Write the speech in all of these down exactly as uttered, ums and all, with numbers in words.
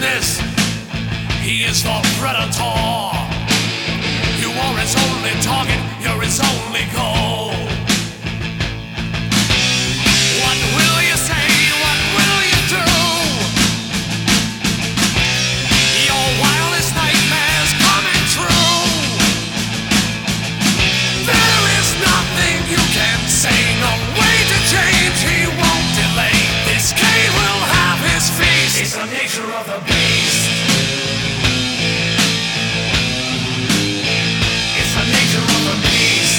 this. He is the predator. You are his only target, you're his only goal. What will you say? What will you do? Your wildest nightmares coming true. There is nothing you can say, no way to change, he won't delay. This cave will have his feast. It's the nature of the beast. It's the nature of the beast.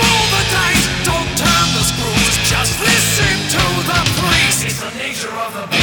Nature of the